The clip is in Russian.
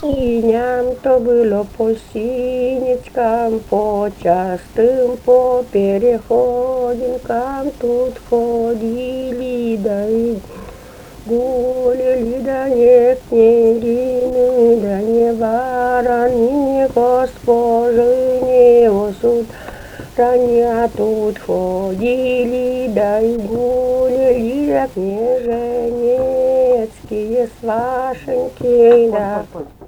Иням то было по синичкам, по частым, по переходинкам. Тут ходили, да и гуляли, да не княгини, да не барыни, не госпожи, не сударыня. Тут ходили, да и гуляли, да княженецкие свашеньки, да.